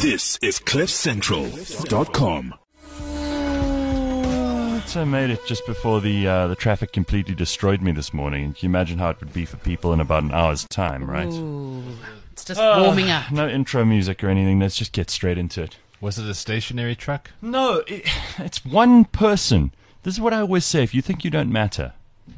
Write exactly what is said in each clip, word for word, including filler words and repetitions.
This is cliff central dot com. So I made it just before the uh, the traffic completely destroyed me this morning. Can you imagine how it would be for people in about an hour's time, right? Ooh, it's just Uh, warming up. No intro music or anything. Let's just get straight into it. Was it a stationary truck? No, it, it's one person. This is what I always say. If you think you don't matter,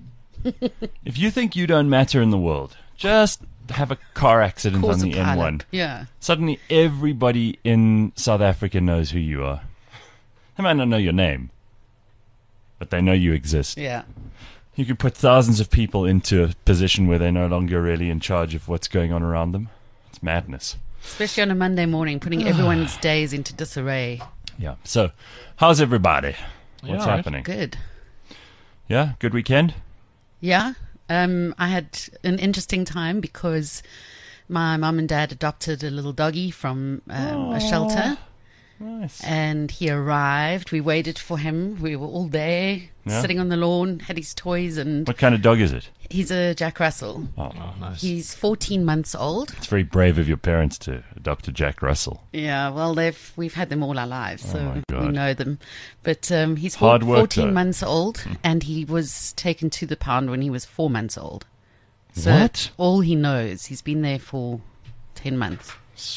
if you think you don't matter in the world, just have a car accident Cause on a the N one. pilot. Yeah. Suddenly everybody in South Africa knows who you are. They might not know your name, but they know you exist. Yeah. You could put thousands of people into a position where they're no longer really in charge of what's going on around them. It's madness. Especially on a Monday morning, putting everyone's days into disarray. Yeah. So, how's everybody? Yeah, What's all right. happening? Good. Yeah? Good weekend? Yeah. Um, I had an interesting time because my mum and dad adopted a little doggy from um, a shelter. Nice. And he arrived. We waited for him. We were all there, Yeah. sitting on the lawn, had his toys, and What kind of dog is it? he's a Jack Russell. Oh, Oh, nice. He's fourteen months old. it's very brave of your parents to adopt a Jack Russell. Yeah, well, they've we've had them all our lives, Oh so my we God. know them. But um, he's Hard four, work, fourteen though. months old, and he was taken to the pound when he was four months old. So What? all he knows, he's been there for ten months,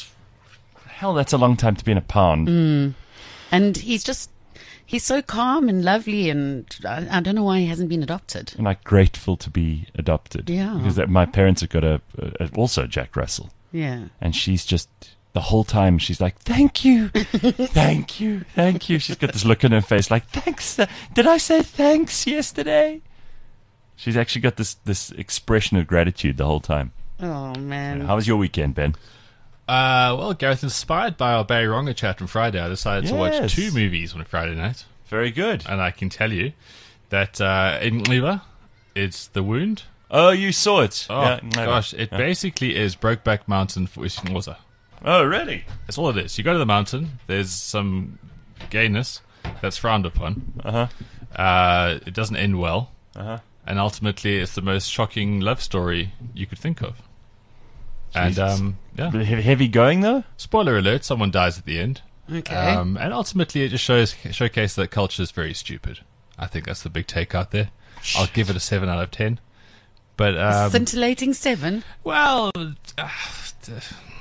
Hell, that's a long time to be in a pound. Mm. and he's just he's so calm and lovely, and I, I don't know why he hasn't been adopted. I'm like grateful to be adopted. Yeah. Because that, my parents have got a, a also a Jack Russell. Yeah. And she's just, the whole time, she's like, thank you, thank you, thank you. She's got this look on her face like, thanks. uh, Did I say thanks yesterday? She's actually got this, this expression of gratitude the whole time. Oh man. How was your weekend, Ben? Uh, well, Gareth, inspired by our Barry Wronger chat on Friday, I decided to Yes. watch two movies on a Friday night. Very good. And I can tell you that uh, in Liva, it's The Wound. Oh, you saw it. Oh, Yeah, no, gosh. It yeah. basically is Brokeback Mountain for Isingwaza. Oh, really? That's all it is. You go to the mountain, there's some gayness that's frowned upon. Uh-huh. Uh, it doesn't end well. Uh-huh. And ultimately, it's the most shocking love story you could think of. And, Jesus. um, yeah. Bit heavy heavy going, though? Spoiler alert, someone dies at the end. Okay. Um, and ultimately, it just shows showcases that culture is very stupid. I think that's the big take out there. I'll give it a seven out of ten. But, um, Scintillating seven. well, uh, a,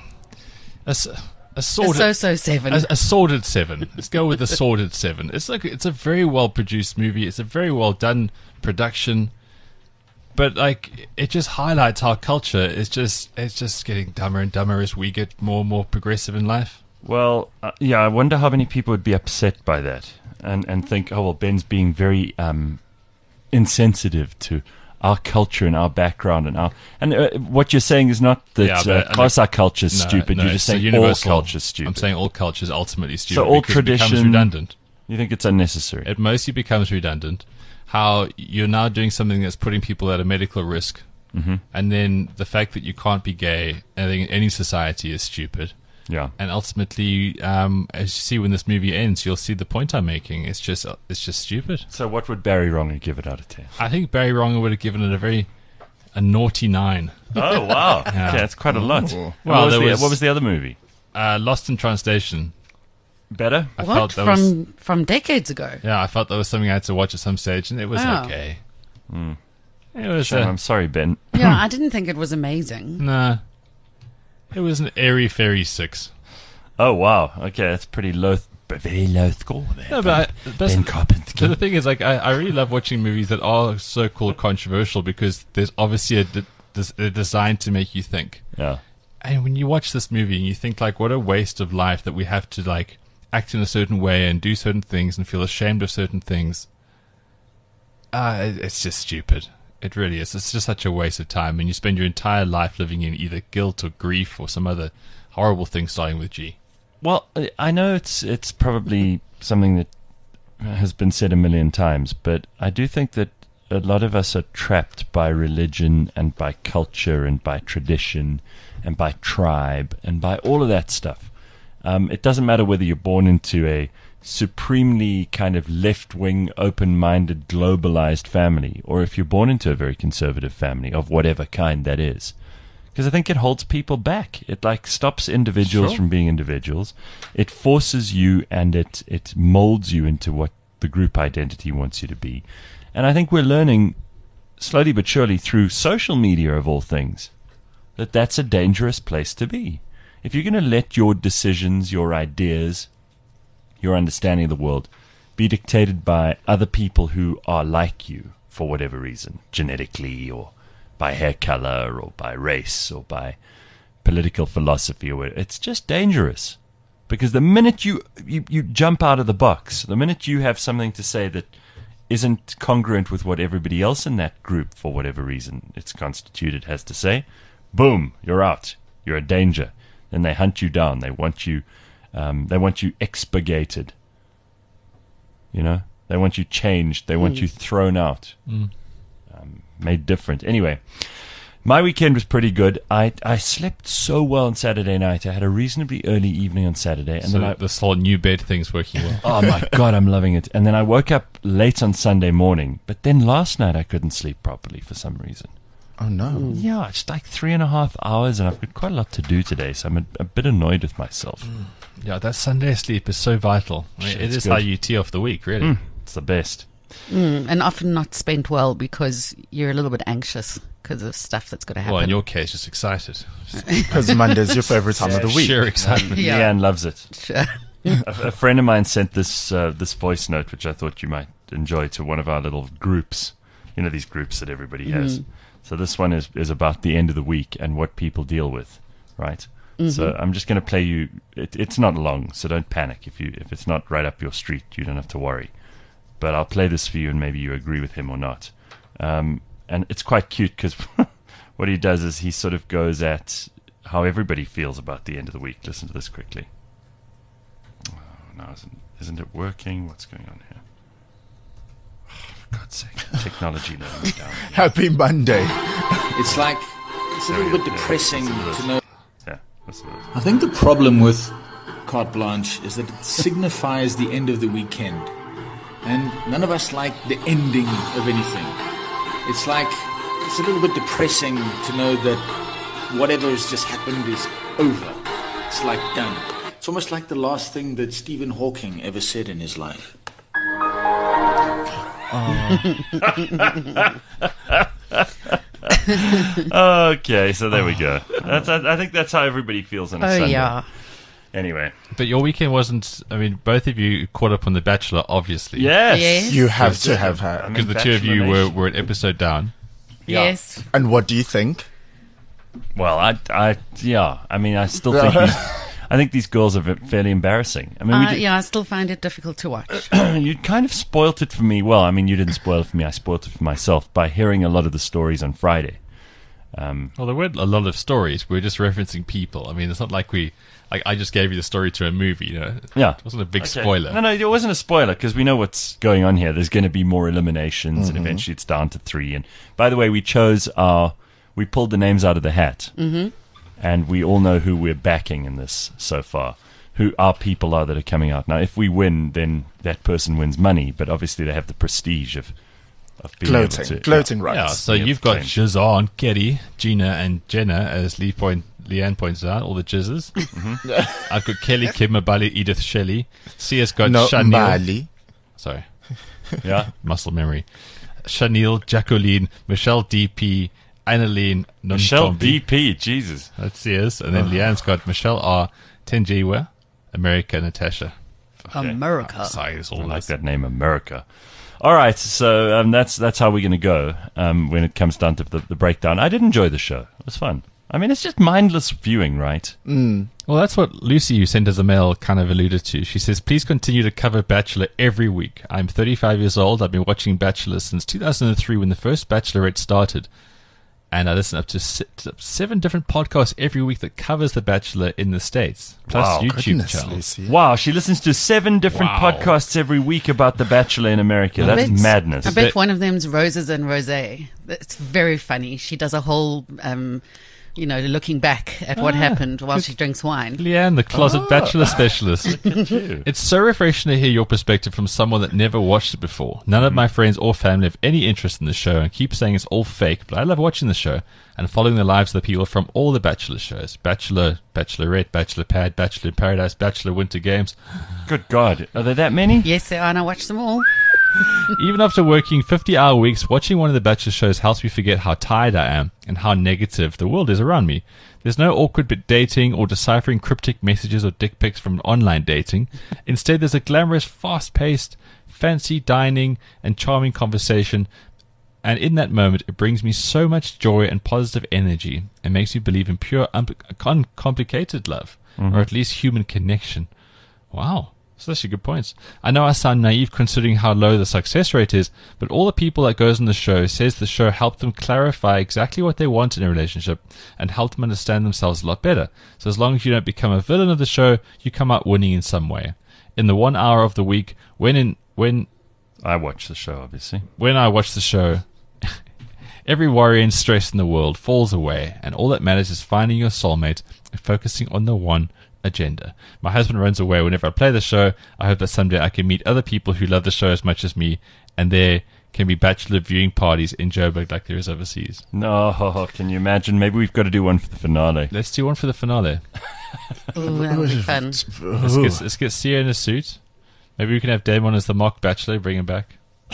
s- a A sordid, so-so seven. a, a sordid seven. Let's go with a sordid seven. It's like it's a very well produced movie. It's a very well done production. But like, it just highlights how culture is just it's just getting dumber and dumber as we get more and more progressive in life. Well, uh, yeah, I wonder how many people would be upset by that and, and think, oh, well, Ben's being very um, insensitive to our culture and our background and our... And uh, what you're saying is not that Yeah, uh, but, I Xhosa culture is No, stupid. no, you're just it's saying a all universal- culture is stupid. I'm saying all culture is ultimately stupid. So all because it becomes tradition- redundant. You think it's unnecessary? It mostly becomes redundant. How you're now doing something that's putting people at a medical risk, mm-hmm. and then the fact that you can't be gay, I think in any society is stupid. Yeah. And ultimately, um, as you see when this movie ends, you'll see the point I'm making. It's just, it's just stupid. So what would Barry Wronger give it out of ten? I think Barry Wronger would have given it a very, a naughty nine. Oh, wow. Yeah. Okay, that's quite a lot. Well, what, was there the, was- what was the other movie? Uh, Lost in Translation. Better? I what? felt that From was, from decades ago. yeah, I felt that was something I had to watch at some stage, and it was Wow. okay. Mm. It was, Shame, uh, I'm sorry, Ben. Yeah, I didn't think it was amazing. nah. It was an airy fairy six. Oh, wow. Okay, that's pretty low, but very low score there. No, but I, that's, Ben Carpenter. so the thing is, like, I, I really love watching movies that are so-called controversial because there's obviously a de- des- they're designed to make you think. Yeah. And when you watch this movie and you think, like, what a waste of life that we have to, like, act in a certain way and do certain things and feel ashamed of certain things, uh, it- it's just stupid. It really is. It's just such a waste of time. And you spend your entire life living in either guilt or grief or some other horrible thing starting with G. Well, I- I know it's it's probably something that has been said a million times, but I do think that a lot of us are trapped by religion and by culture and by tradition and by tribe and by all of that stuff. Um, it doesn't matter whether you're born into a supremely kind of left-wing, open-minded, globalized family, or if you're born into a very conservative family of whatever kind that is. because I think it holds people back. It like stops individuals Sure. from being individuals. It forces you and it it molds you into what the group identity wants you to be. And I think we're learning slowly but surely through social media, of all things, that that's a dangerous place to be. If you're going to let your decisions, your ideas, your understanding of the world be dictated by other people who are like you for whatever reason, genetically or by hair color or by race or by political philosophy, or whatever, it's just dangerous. Because the minute you, you, you jump out of the box, the minute you have something to say that isn't congruent with what everybody else in that group, for whatever reason it's constituted, has to say, boom, you're out. You're a danger. Then they hunt you down. They want you, um, they want you expurgated. You know, they want you changed. They want Mm. you thrown out, Mm. um, made different. Anyway, my weekend was pretty good. I I slept so well on Saturday night. I had a reasonably early evening on Saturday, and So then I, this whole new bed thing's working well. oh my God, I'm loving it. And then I woke up late on Sunday morning, but then last night I couldn't sleep properly for some reason. Oh no. Yeah, it's like three and a half hours, and I've got quite a lot to do today, so I'm a, a bit annoyed with myself. Yeah, that Sunday sleep is so vital. I mean, Shit, it it's is good. how you tee off the week, really. Mm, it's the best. Mm, and often not spent well because you're a little bit anxious because of stuff that's going to happen. Well, in your case, just excited. Because Monday's your favorite time of the week. Sheer excitement. Yeah. Leanne loves it. Sure. a, a friend of mine sent this uh, this voice note, which I thought you might enjoy, to one of our little groups. You know, these groups that everybody has. So this one is, is about the end of the week and what people deal with, right? So I'm just going to play you. It, it's not long, so don't panic. If you if it's not right up your street, you don't have to worry. But I'll play this for you, and maybe you agree with him or not. Um, and it's quite cute because what he does is he sort of goes at how everybody feels about the end of the week. Listen to this quickly. Oh, no, isn't, isn't it working? What's going on here? Oh, for God's sake, technology letting me down. Happy Monday. It's like, it's a little bit depressing to know. Yeah, listen to this. I think the problem with carte blanche is that it signifies the end of the weekend. And none of us like the ending of anything. It's like, it's a little bit depressing to know that whatever has just happened is over. It's like done. It's almost like the last thing that Stephen Hawking ever said in his life. Okay, so there we go. That's, I, I think that's how everybody feels on a Oh, Sunday. yeah. Anyway. But your weekend wasn't, I mean, both of you caught up on The Bachelor, obviously. Yes. Yes. You have to have I had. mean, Because the two of you Bachelor were, Nation. were an episode down. Yeah. Yes. And what do you think? Well, I, I, yeah. I mean, I still think these, I think these girls are fairly embarrassing. I mean, we Uh, did, yeah, I still find it difficult to watch. you kind of spoilt it for me. Well, I mean, you didn't spoil it for me. I spoilt it for myself by hearing a lot of the stories on Friday. Um, Well, there weren't a lot of stories. We were just referencing people. I mean, it's not like we, like, I just gave you the story to a movie, you know? yeah. It wasn't a big Okay. spoiler. No, no, it wasn't a spoiler because we know what's going on here. There's going to be more eliminations, and eventually it's down to three. And by the way, we chose our, we pulled the names out of the hat, mm-hmm. and we all know who we're backing in this so far. Who our people are that are coming out now. If we win, then that person wins money, but obviously they have the prestige of of being Gloating. able to, Gloating Yeah, rights. so Yeah, you've got claim. Shazan, Kerry, Gina, and Jenna, as Lee point, Leanne points out, all the jizzers. Mm-hmm. I've got Kelly, Kim, Mabali, Edith, Shelley. Sia's got No, Chanel. Mali. Sorry, Yeah. muscle memory. Chanel, Jacqueline, Michelle D P, Annalene, Michelle Nontombi. D P, Jesus. That's Sia's. And then Leanne's got Michelle R, Tenjiwa, America, Natasha. America. Sorry, it's I all like nice. that name, America. All right, so um, that's that's how we're going to go um, when it comes down to the, the breakdown. I did enjoy the show. It was fun. I mean, it's just mindless viewing, right? Well, that's what Lucy, who sent us a mail, kind of alluded to. She says, please continue to cover Bachelor every week. I'm thirty-five years old. I've been watching Bachelor since two thousand three when the first Bachelorette started. And I listen up to se- to seven different podcasts every week that covers The Bachelor in the States, plus Wow. YouTube Goodness, channels. Lucy. Wow, she listens to seven different Wow. podcasts every week about The Bachelor in America. I That's bet- madness. I bet But- one of them's Roses and Rosé. It's very funny. She does a whole, um, you know, looking back at what happened while she drinks wine. Leanne, the closet bachelor specialist. you. It's so refreshing to hear your perspective from someone that never watched it before. None of my friends or family have any interest in the show and keep saying it's all fake, but I love watching the show and following the lives of the people from all the Bachelor shows. Bachelor, Bachelorette, Bachelor Pad, Bachelor in Paradise, Bachelor Winter Games. Good God. Are there that many? Yes, there are, and I watch them all. Even after working fifty-hour weeks, watching one of the Bachelor shows helps me forget how tired I am and how negative the world is around me. There's no awkward bit dating or deciphering cryptic messages or dick pics from online dating. Instead, there's a glamorous, fast-paced, fancy dining and charming conversation. And in that moment, it brings me so much joy and positive energy and makes me believe in pure, un- uncomplicated love, Mm-hmm. or at least human connection. Wow. So that's good points. I know I sound naive considering how low the success rate is, but all the people that goes on the show says the show helped them clarify exactly what they want in a relationship and helped them understand themselves a lot better. So as long as you don't become a villain of the show, you come out winning in some way. In the one hour of the week, when in when I watch the show, obviously. when I watch the show, every worry and stress in the world falls away, and all that matters is finding your soulmate and focusing on the one agenda. My husband runs away whenever I play the show. I hope that someday I can meet other people who love the show as much as me, and there can be bachelor viewing parties in Joburg like there is overseas. No, can you imagine? Maybe we've got to do one for the finale. Let's do one for the finale. Ooh, that'll be fun. Let's get, let's get Sia in a suit. Maybe we can have Damon as the mock bachelor, bring him back.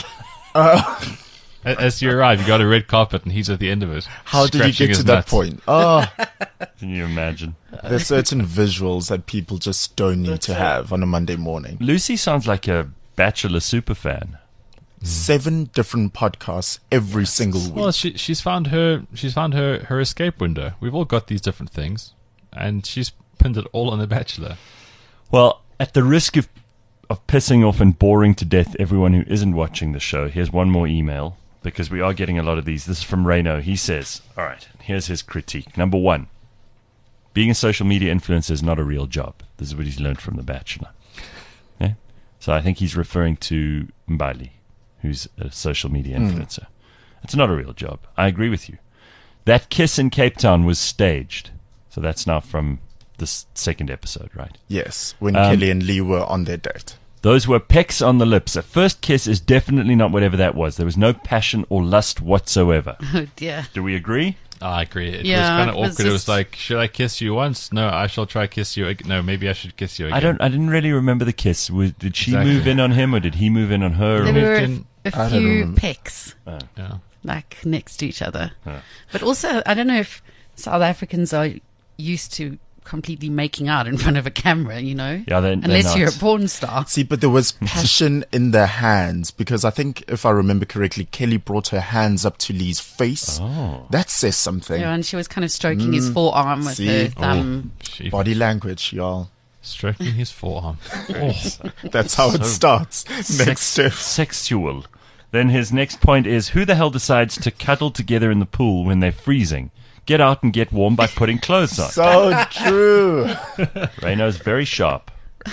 Uh, As you arrive, you got a red carpet, and he's at the end of it. how did you scratching get his to that nuts. point? Oh, Can you imagine? there's certain visuals that people just don't need to have on a Monday morning. Lucy sounds like a Bachelor superfan. Seven different podcasts every single week. Well, she, she's found her she's found her, her escape window. We've all got these different things, and she's pinned it all on The Bachelor. Well, at the risk of of pissing off and boring to death everyone who isn't watching the show, here's one more email, because we are getting a lot of these. This is from Reno. He says, all right, here's his critique. Number one, being a social media influencer is not a real job. This is what he's learned from The Bachelor. Yeah? So I think he's referring to Mbali, who's a social media influencer. Mm. It's not a real job. I agree with you. That kiss in Cape Town was staged. So that's now from this second episode, right? Yes, when Um, Kelly and Lee were on their date. Those were pecks on the lips. A first kiss is definitely not whatever that was. There was no passion or lust whatsoever. Oh, dear. Do we agree? I agree. It Yeah, was kind it of was awkward. It was just- like, should I kiss you once? No, I shall try kiss you. Ag- no, maybe I should kiss you again. I don't. I didn't really remember the kiss. Was, did she Exactly. move in on him, or did he move in on her? There Or, were a, in- a I don't few remember. pecks, Yeah. like, next to each other. Yeah. But also, I don't know if South Africans are used to completely making out in front of a camera, you know? Yeah, they're- they're Unless not. you're a porn star. See, but there was passion in their hands because I think, if I remember correctly, Kelly brought her hands up to Lee's face. Oh. That says something. Yeah, and she was kind of stroking his forearm with see? her thumb. She Body language, y'all. stroking his forearm. Oh. That's how it So starts. Next step. Sexual. Then his next point is, who the hell decides to cuddle together in the pool when they're freezing? Get out and get warm by putting clothes on. So true. Reno's very sharp.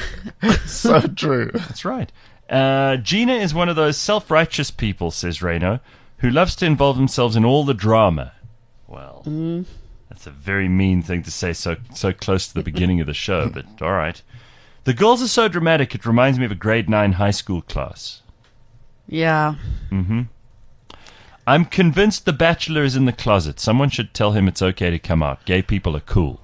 So true. That's right. Uh, Gina is one of those self-righteous people, says Reno, who loves to involve themselves in all the drama. Well, that's a very mean thing to say so so close to the beginning of the show, but all right. The girls are so dramatic, it reminds me of a grade nine high school class. Yeah. I'm convinced the Bachelor is in the closet. Someone should tell him it's okay to come out. Gay people are cool.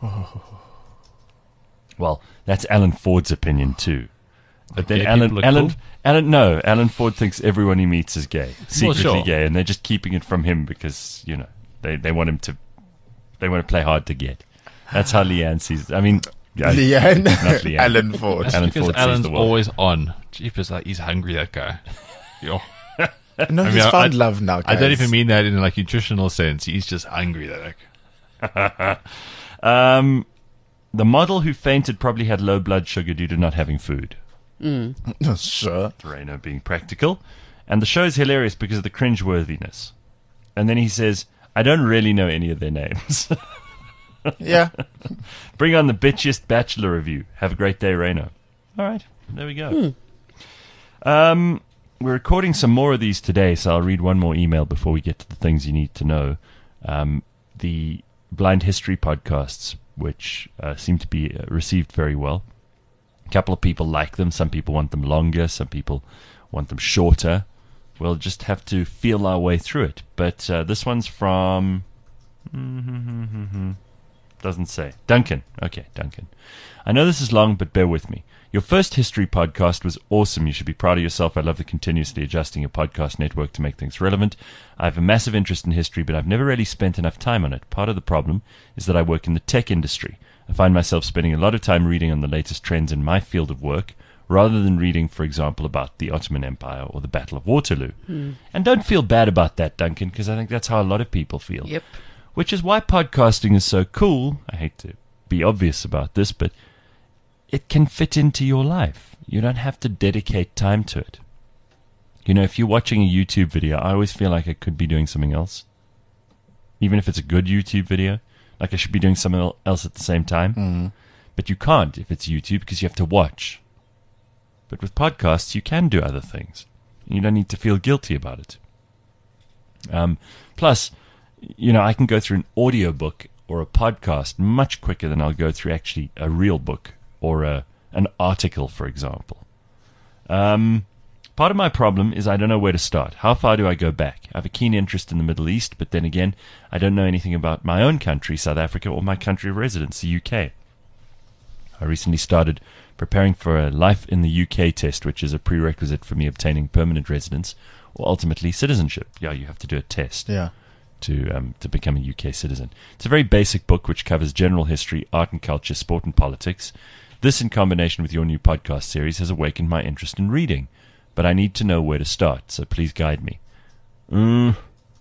Well, that's Alan Ford's opinion too. But then Gay Alan, people are Alan, cool? Alan, no, Alan Ford thinks everyone he meets is gay, secretly sure. gay, and they're just keeping it from him because you know they, they want him to, they want to play hard to get. That's how Leanne sees. I mean, yeah, Leanne. not Leanne. Alan Ford. That's Alan because Ford sees Alan's the world. always on. Jeepers, like, he's hungry, that guy. Yo. No, I he's mean, I- found I- love now, I don't guys. even mean that in a like nutritional sense. He's just hungry, that guy. Um, the model who fainted probably had low blood sugar due to not having food. Sure. Reno being practical. And the show is hilarious because of the cringeworthiness. And then he says, I don't really know any of their names. Yeah. Bring on the bitchiest Bachelor review. Have a great day, Reno. All right, there we go. Um, we're recording some more of these today, so I'll read one more email before we get to the things you need to know. Um, the blind history podcasts, which uh, seem to be uh, received very well. A couple of people like them. Some people want them longer. Some people want them shorter. We'll just have to feel our way through it. But uh, this one's from... Doesn't say. Duncan. Okay, Duncan. I know this is long, but bear with me. Your first history podcast was awesome. You should be proud of yourself. I love the continuously adjusting your podcast network to make things relevant. I have a massive interest in history, but I've never really spent enough time on it. Part of the problem is that I work in the tech industry. I find myself spending a lot of time reading on the latest trends in my field of work, rather than reading, for example, about the Ottoman Empire or the Battle of Waterloo. Hmm. And don't feel bad about that, Duncan, because I think that's how a lot of people feel. Yep. Which is why podcasting is so cool. I hate to be obvious about this, but it can fit into your life. You don't have to dedicate time to it. You know, if you're watching a YouTube video, I always feel like I could be doing something else. Even if it's a good YouTube video, like I should be doing something else at the same time. Mm. But you can't if it's YouTube because you have to watch. But with podcasts, you can do other things. You don't need to feel guilty about it. Um, plus, you know, I can go through an audiobook or a podcast much quicker than I'll go through actually a real book or a, an article, for example. Um, part of my problem is I don't know where to start. How far do I go back? I have a keen interest in the Middle East, but then again, I don't know anything about my own country, South Africa, or my country of residence, the U K. I recently started preparing for a Life in the U K test, which is a prerequisite for me obtaining permanent residence or ultimately citizenship. Yeah, you have to do a test. Yeah. To um, to become a U K citizen. It's a very basic book which covers general history, art and culture, sport and politics. This, in combination with your new podcast series, has awakened my interest in reading. But I need to know where to start, so please guide me. Mm.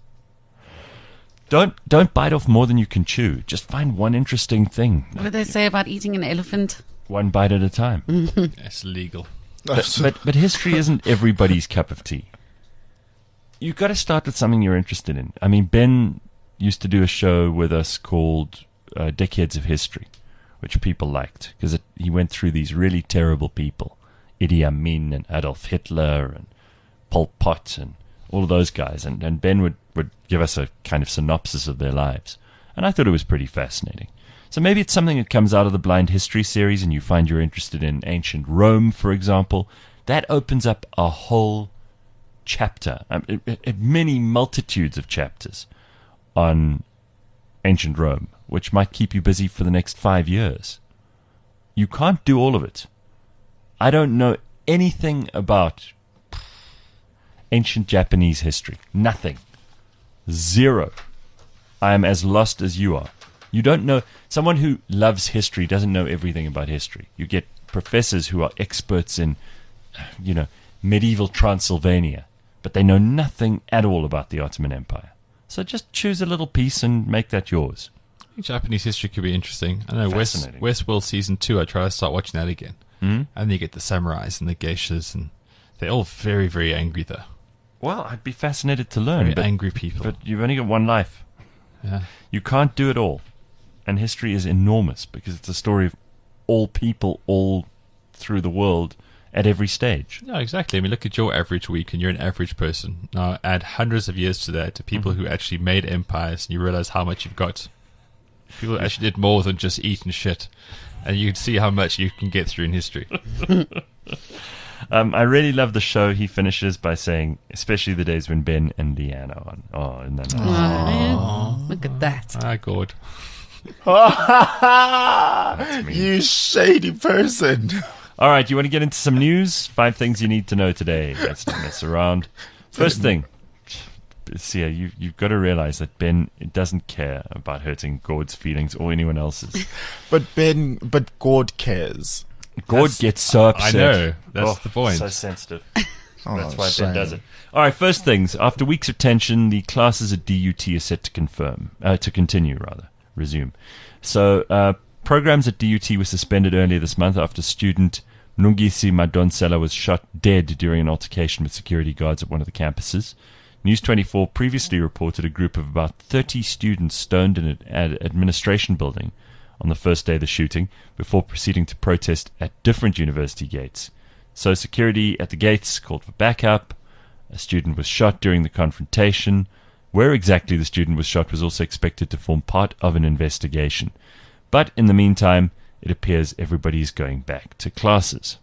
Don't don't bite off more than you can chew. Just find one interesting thing. What do they say about eating an elephant? One bite at a time. It's legal. But, but but history isn't everybody's cup of tea. You've got to start with something you're interested in. I mean, Ben used to do a show with us called uh, Decades of History, which people liked because he went through these really terrible people. Idi Amin and Adolf Hitler and Pol Pot and all of those guys. And, and Ben would, would give us a kind of synopsis of their lives. And I thought it was pretty fascinating. So maybe it's something that comes out of the Blind History series and you find you're interested in ancient Rome, for example. That opens up a whole chapter, um, it, it, many multitudes of chapters on ancient Rome, which might keep you busy for the next five years. You can't do all of it. I don't know anything about ancient Japanese history. Nothing. Zero. I am as lost as you are. You don't know. Someone who loves history doesn't know everything about history. You get professors who are experts in, you know, medieval Transylvania, but they know nothing at all about the Ottoman Empire. So just choose a little piece and make that yours. I think Japanese history could be interesting. I know West, Fascinating. Westworld Season two, I try to start watching that again. Hmm? And you get the samurais and the geishas, and they're all very, very angry, though. Well, I'd be fascinated to learn. Very but, angry people. But you've only got one life. Yeah. You can't do it all. And history is enormous because it's a story of all people all through the world at every stage. No, exactly. I mean, look at your average week, and you're an average person. Now, add hundreds of years to that, to people Mm-hmm. who actually made empires, and you realize how much you've got. People who actually did more than just eat and shit. And you can see how much you can get through in history. Um, I really love the show. He finishes by saying, especially the days when Ben and Leanne are on. Oh, and then Oh, look at that. Ah, God. that's me. You shady person. All right, you want to get into some news? Five things you need to know today. Let's not mess around. First thing, Sia, you, you've got to realize that Ben doesn't care about hurting Gord's feelings or anyone else's. But Ben, but God cares. Gord That's- gets so I upset. know. That's Oh, the point. So sensitive. Oh, That's why shame. Ben does it. All right, first things. After weeks of tension, the classes at D U T are set to confirm, uh, to continue rather, resume. So uh, programs at D U T were suspended earlier this month after student Mlungisi Madonsela was shot dead during an altercation with security guards at one of the campuses. News twenty-four previously reported a group of about thirty students stoned in an ad- administration building on the first day of the shooting before proceeding to protest at different university gates. So security at the gates called for backup. A student was shot during the confrontation, Where exactly the student was shot was also expected to form part of an investigation. But in the meantime, it appears everybody is going back to classes.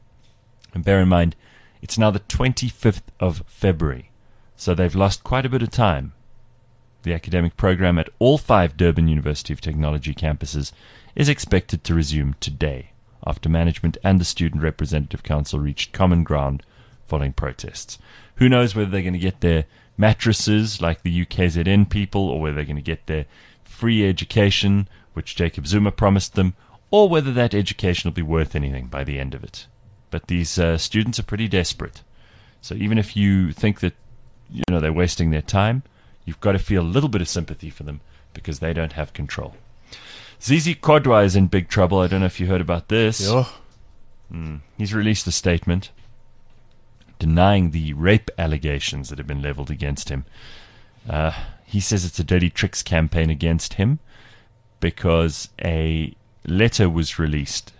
And bear in mind, it's now the twenty-fifth of February, so they've lost quite a bit of time. The academic program at all five Durban University of Technology campuses is expected to resume today, after management and the Student Representative Council reached common ground following protests. Who knows whether they're going to get their mattresses like the U K Z N people, or whether they're going to get their free education, which Jacob Zuma promised them, or whether that education will be worth anything by the end of it. But these uh, students are pretty desperate. So even if you think that, you know, they're wasting their time, you've got to feel a little bit of sympathy for them because they don't have control. Zizi Kodwa is in big trouble. I don't know if you heard about this. Yeah. Mm. He's released a statement denying the rape allegations that have been leveled against him. Uh, he says it's a dirty tricks campaign against him because a letter was released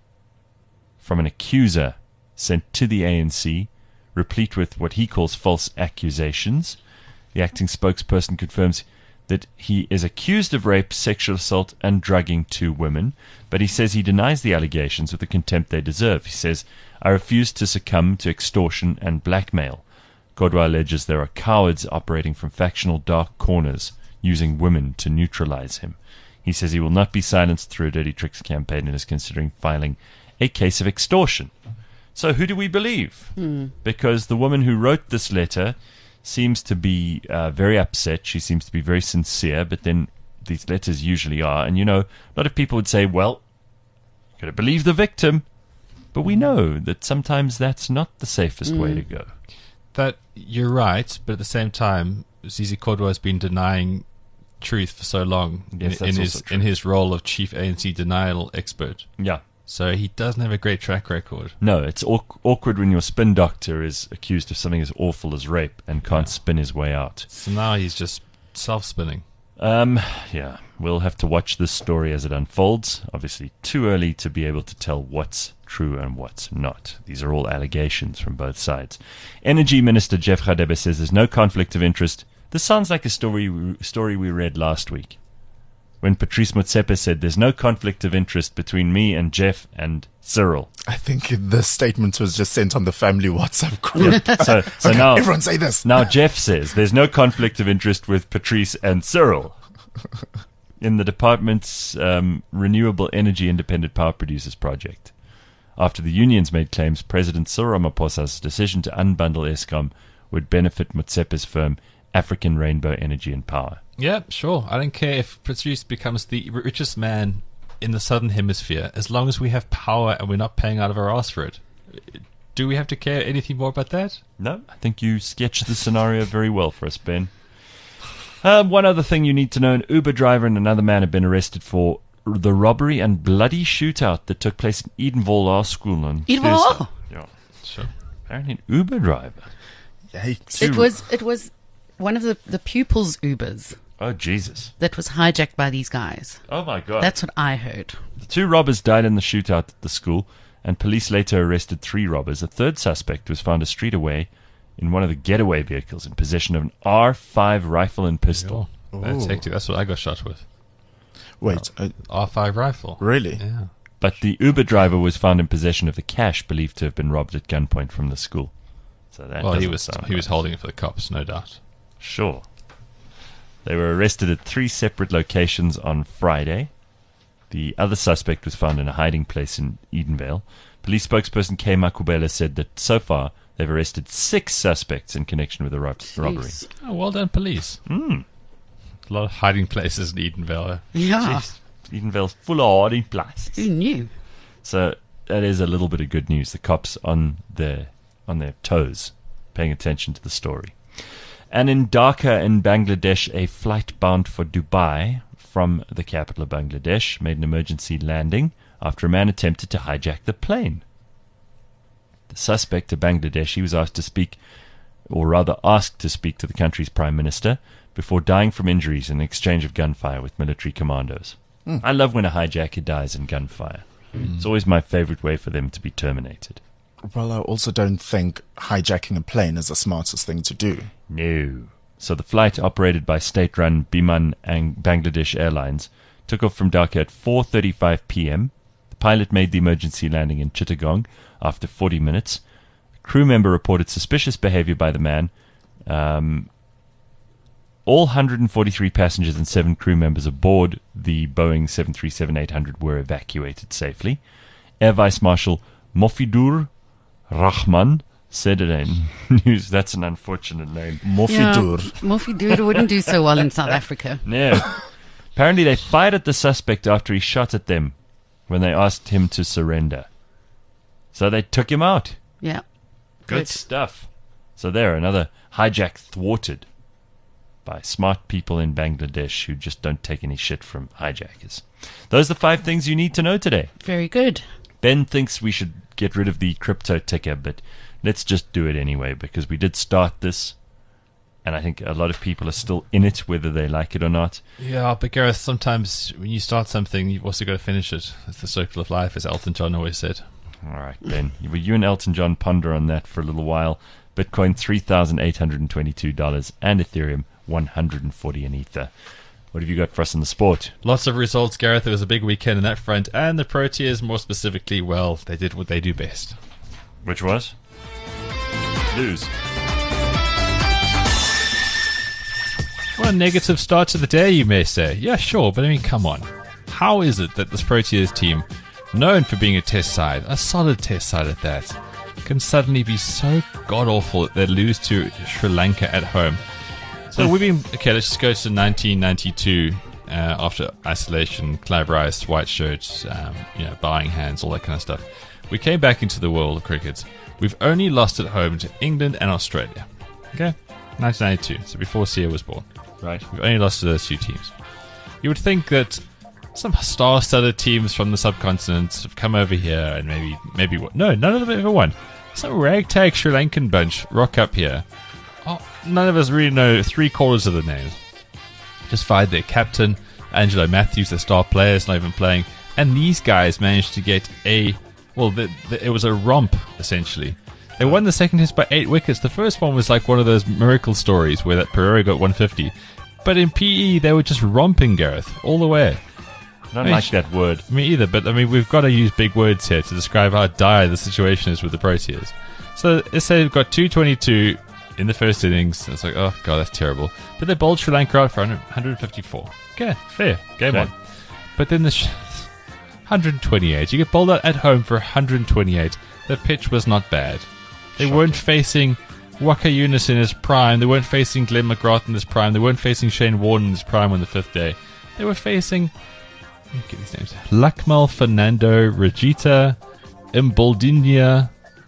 from an accuser sent to the A N C, replete with what he calls false accusations. The acting spokesperson confirms that he is accused of rape, sexual assault, and drugging two women, but he says he denies the allegations with the contempt they deserve. He says, I refuse to succumb to extortion and blackmail. Kodwa alleges there are cowards operating from factional dark corners, using women to neutralize him. He says he will not be silenced through a dirty tricks campaign and is considering filing a case of extortion. So who do we believe? Hmm. Because the woman who wrote this letter seems to be uh, very upset. She seems to be very sincere, but then these letters usually are. And, you know, a lot of people would say, well, you've got to believe the victim. But we know that sometimes that's not the safest Mm. way to go. That you're right, but at the same time, Zizi Kodwa has been denying truth for so long Yes, in, that's in his also true. in his role of chief A N C denial expert. Yeah. So he doesn't have a great track record. No, it's awk- awkward when your spin doctor is accused of something as awful as rape and can't spin his way out. So now he's just self-spinning. Um, yeah, we'll have to watch this story as it unfolds. Obviously, too early to be able to tell what's true and what's not. These are all allegations from both sides. Energy Minister Jeff Radebe says there's no conflict of interest. This sounds like a story story we read last week, when Patrice Motsepe said there's no conflict of interest between me and Jeff and Cyril. I think this statement was just sent on the family WhatsApp group. So, so Okay, now, everyone say this. now Jeff says there's no conflict of interest with Patrice and Cyril in the department's um, Renewable Energy Independent Power Producers project. After the unions made claims, President Cyril Ramaphosa's decision to unbundle Eskom would benefit Motsepe's firm, African Rainbow Energy and Power. Yeah, sure. I don't care if Patrice becomes the richest man in the southern hemisphere, as long as we have power and we're not paying out of our ass for it. Do we have to care anything more about that? No, I think you sketched the scenario very well for us, Ben. Um, one other thing you need to know, an Uber driver and another man have been arrested for the robbery and bloody shootout that took place in Edenville Law School on Edenville? Thursday. Yeah, Sure. apparently an Uber driver. Yikes. It was it was one of the, the pupils' Ubers Oh, Jesus. that was hijacked by these guys. Oh, my God. That's what I heard. The two robbers died in the shootout at the school, and police later arrested three robbers. A third suspect was found a street away in one of the getaway vehicles in possession of an R five rifle and pistol. Oh, that's Ooh. hectic. That's what I got shot with. Wait, uh, R five rifle. really? Yeah. But the Uber driver was found in possession of the cash believed to have been robbed at gunpoint from the school. So that Well, he doesn't was sound he was right. holding it for the cops, no doubt. Sure. They were arrested at three separate locations on Friday. The other suspect was found in a hiding place in Edenvale. Police spokesperson Kay Makubela said that so far they've arrested six suspects in connection with the rob- robbery. Jeez. Oh, well done, police. Mm. A lot of hiding places in Edenvale. Yeah. Jeez. Edenvale's full of hiding places. Who knew? So that is a little bit of good news. The cops on their on their toes, paying attention to the story. And in Dhaka in Bangladesh, a flight bound for Dubai from the capital of Bangladesh made an emergency landing after a man attempted to hijack the plane. The suspect, a Bangladeshi, was asked to speak, or rather asked to speak to the country's prime minister before dying from injuries in an exchange of gunfire with military commandos. Mm. I love when a hijacker dies in gunfire. It's always my favorite way for them to be terminated. Well, I also don't think hijacking a plane is the smartest thing to do. No. So the flight, operated by state-run Biman and Bangladesh Airlines, took off from Dhaka at four thirty-five p.m. The pilot made the emergency landing in Chittagong after forty minutes. A crew member reported suspicious behavior by the man. Um, all one hundred forty-three passengers and seven crew members aboard the Boeing seven thirty-seven eight hundred were evacuated safely. Air Vice Marshal Mofidur Rahman said it in news. That's an unfortunate name. Mofidur. Yeah, Mofidur wouldn't do so well in South Africa. No. Apparently they fired at the suspect after he shot at them when they asked him to surrender. So they took him out. Yeah. Good, Good. stuff. So there, another hijack thwarted by smart people in Bangladesh who just don't take any shit from hijackers. Those are the five things you need to know today. Very good. Ben thinks we should get rid of the crypto ticker, but let's just do it anyway because we did start this, and I think a lot of people are still in it, whether they like it or not. Yeah, but Gareth, sometimes when you start something, you've also got to finish it. It's the circle of life, as Elton John always said. All right, Ben. Well, you and Elton John ponder on that for a little while. Bitcoin, three thousand eight hundred twenty-two dollars, and Ethereum, one hundred forty dollars in Ether. What have you got for us in the sport? Lots of results, Gareth. It was a big weekend on that front, and the Proteas, more specifically, well, they did what they do best. Which was? Lose. What a negative start to the day, you may say. Yeah, sure, but I mean, come on. How is it that this Proteas team, known for being a test side, a solid test side at that, can suddenly be so god-awful that they lose to Sri Lanka at home? So we've been... Okay, let's just go to nineteen ninety-two, uh, after isolation, Clive Rice, white shirts, um, you know, bowing hands, all that kind of stuff. We came back into the world of cricket. We've only lost at home to England and Australia. Okay? nineteen ninety-two, so before Sia was born. Right. We've only lost to those two teams. You would think that some star-studded teams from the subcontinent have come over here and maybe... maybe what? No, none of them ever won. Some ragtag Sri Lankan bunch rock up here. Oh, none of us really know three quarters of the names. Just fired their captain, Angelo Matthews, the star player, is not even playing. And these guys managed to get a... Well, the, the, it was a romp, essentially. They won the second test by eight wickets. The first one was like one of those miracle stories where that Pereira got one fifty. But in P E, they were just romping, Gareth, all the way. I don't I mean, like that word. Me either, but I mean, we've got to use big words here to describe how dire the situation is with the Proteas. So let's say they've got two twenty-two in the first innings. It's like, oh god, that's terrible. But they bowled Sri Lanka out for one fifty-four. Okay, fair. Game Okay. on. But then the sh- one twenty-eight. You get bowled out at home for one twenty-eight. The pitch was not bad. They Shocking. weren't facing Waka Yunus in his prime. They weren't facing Glenn McGrath in his prime. They weren't facing Shane Warne in his prime on the fifth day. They were facing... Let me get these names. Lakmal Fernando, Rajita, Imboldinia,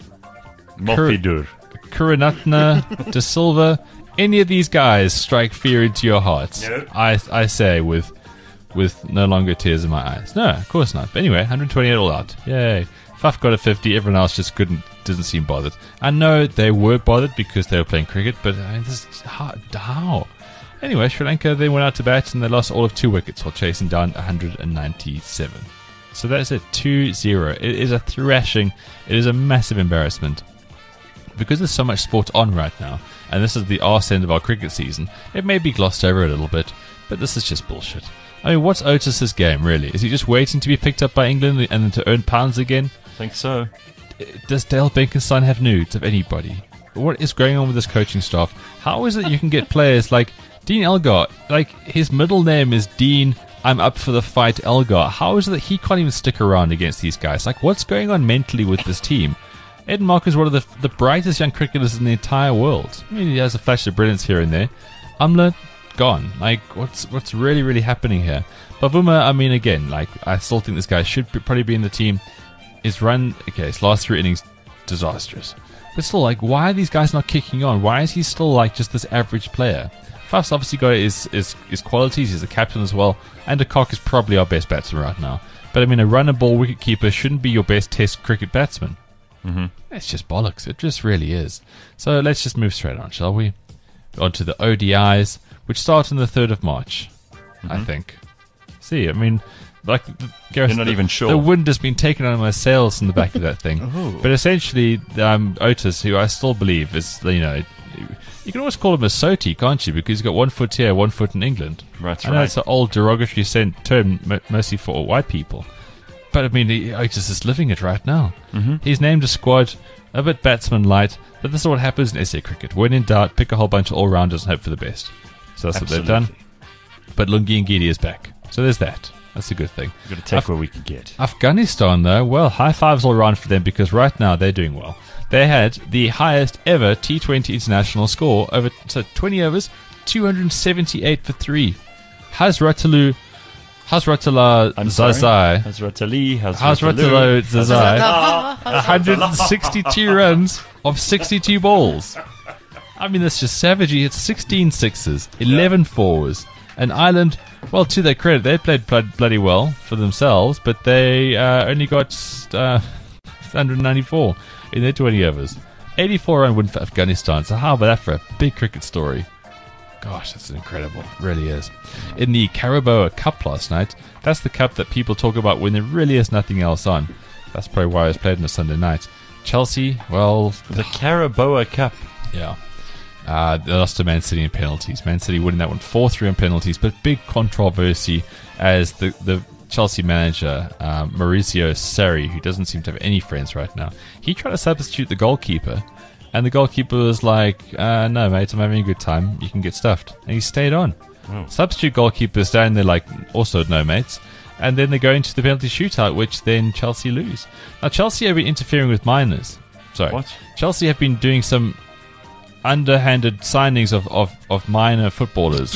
Mofidur. Karanatna, De Silva. Any of these guys strike fear into your hearts. No. I I say with with no longer tears in my eyes. No, of course not. But anyway, one twenty-eight all out. Yay. Faf got a fifty. Everyone else just couldn't, didn't seem bothered. I know they were bothered because they were playing cricket, but I mean, this is how? how? Anyway, Sri Lanka, they went out to bat and they lost all of two wickets while chasing down one ninety-seven. So that's it, two zero. It is a thrashing. It is a massive embarrassment. Because there's so much sport on right now, and this is the arse end of our cricket season, it may be glossed over a little bit, but this is just bullshit. I mean, what's Otis's game, really? Is he just waiting to be picked up by England and then to earn pounds again? I think so. Does Dale Benkenstein have nudes of anybody? What is going on with this coaching staff? How is it you can get players like Dean Elgar? Like, his middle name is Dean, I'm up for the fight Elgar. How is it that he can't even stick around against these guys? Like, what's going on mentally with this team? Eden Mark is one of the, the brightest young cricketers in the entire world. I mean, he has a flash of brilliance here and there. Amla, gone. Like, what's what's really, really happening here? Bavuma, I mean, again, like, I still think this guy should be, probably be in the team. His run, okay, his last three innings, disastrous. But still, like, why are these guys not kicking on? Why is he still, like, just this average player? Faf's obviously got his, his, his qualities. He's a captain as well. And de Kock is probably our best batsman right now. But, I mean, a run-and-ball wicket-keeper shouldn't be your best test cricket batsman. Mm-hmm. It's just bollocks. It just really is. So let's just move straight on, shall we? On to the O D Is, which start on the third of March, mm-hmm. I think. See, I mean, like, Gareth, You're not the, even sure. The wind has been taken out of my sails in the back of that thing. Oh. But essentially, um, Otis, who I still believe is, you know, You can always call him a soti, can't you? Because he's got one foot here, one foot in England. That's I know right. it's an old derogatory sent term, m- mostly for white people. But I mean, he, he's just living it right now. Mm-hmm. He's named a squad, a bit batsman light, but this is what happens in S A cricket. When in doubt, pick a whole bunch of all-rounders and hope for the best. So that's Absolutely. what they've done. But Lungi Ngidi is back. So there's that. That's a good thing. We've got to take Af- what we can get. Afghanistan, though, well, high fives all around for them because right now they're doing well. They had the highest ever T twenty international score over so twenty overs, two hundred seventy-eight for three. Hazratulu, Hazratullah I'm sorry? Zazai, Hazratali, Hazratullah Hazratulu. Zazai, one hundred sixty-two runs of sixty-two balls. I mean, that's just savage. He hit sixteen sixes, eleven fours. And Ireland, well, to their credit, they played blood, bloody well for themselves, but they uh, only got uh, one hundred ninety-four in their twenty overs. eighty-four run win for Afghanistan. So how about that for a big cricket story? Gosh, that's incredible. It really is. In the Carabao Cup last night, that's the cup that people talk about when there really is nothing else on. That's probably why it was played on a Sunday night. Chelsea, well, The Carabao Cup. yeah. Uh, they lost to Man City in penalties. Man City winning that one four three on penalties, but big controversy as the, the Chelsea manager, um, Maurizio Sarri, who doesn't seem to have any friends right now, he tried to substitute the goalkeeper, and the goalkeeper was like, uh, no, mate, I'm having a good time. You can get stuffed. And he stayed on. Oh. Substitute goalkeepers down there like, also no, mates. And then they go into the penalty shootout, which then Chelsea lose. Now, Chelsea have been interfering with minors. Sorry. What? Chelsea have been doing some underhanded signings of, of, of minor footballers.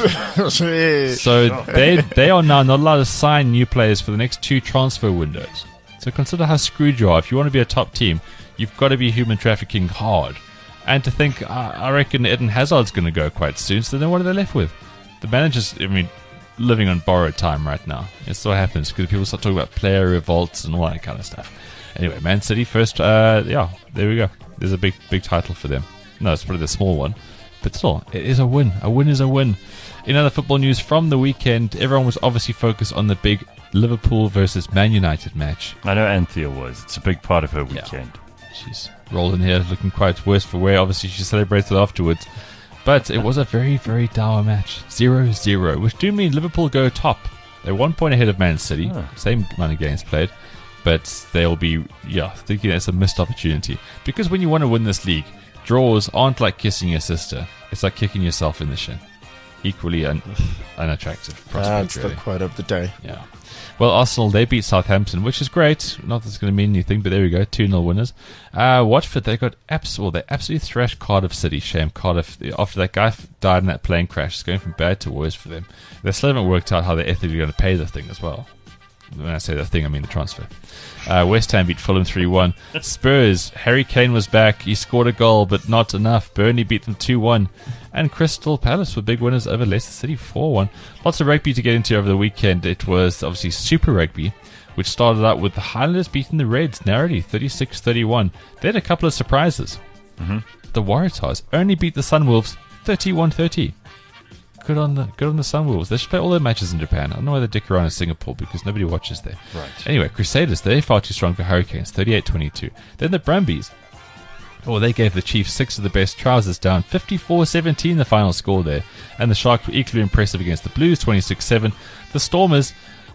So they they are now not allowed to sign new players for the next two transfer windows. So consider how screwed you are. If you want to be a top team, you've got to be human trafficking hard. And to think, I, I reckon Eden Hazard's going to go quite soon, so then what are they left with? The manager's, I mean, living on borrowed time right now. It's what happens because people start talking about player revolts and all that kind of stuff. Anyway, Man City first, uh, yeah, there we go. There's a big, big title for them. No, it's probably the small one. But still, it is a win. A win is a win. In other football news from the weekend, everyone was obviously focused on the big Liverpool versus Man United match. I know Anthea was. It's a big part of her weekend. She's rolling here, looking quite worse for wear. Obviously, she celebrated afterwards. But it was a very, very dour match. zero zero, which do mean Liverpool go top. They're one point ahead of Man City. Oh. Same amount of games played. But they'll be, yeah, thinking it's a missed opportunity. Because when you want to win this league, draws aren't like kissing your sister. It's like kicking yourself in the shin. Equally un- unattractive prospect, That's really. the quote of the day. Yeah. Well, Arsenal, they beat Southampton, which is great. Not that it's going to mean anything, but there we go. two nil winners. Uh, Watford, they got abs- well, they absolutely thrashed Cardiff City. Shame Cardiff. After that guy f- died in that plane crash, it's going from bad to worse for them. They still haven't worked out how they're ethically going to pay the thing as well. When I say that thing, I mean the transfer. Uh, West Ham beat Fulham three one. Spurs, Harry Kane was back. He scored a goal, but not enough. Burnley beat them two one. And Crystal Palace were big winners over Leicester City four one. Lots of rugby to get into over the weekend. It was obviously Super Rugby, which started out with the Highlanders beating the Reds narrowly, thirty-six thirty-one. They had a couple of surprises. Mm-hmm. The Waratahs only beat the Sunwolves thirty-one thirty. Good on the good on the Sunwolves. They should play all their matches in Japan. I don't know why they dick around in Singapore because nobody watches there. Right. Anyway, Crusaders, they're far too strong for Hurricanes, thirty-eight twenty-two. Then the Brumbies. Oh, they gave the Chiefs six of the best trousers down, fifty-four seventeen the final score there. And the Sharks were equally impressive against the Blues, twenty-six seven. The Stormers,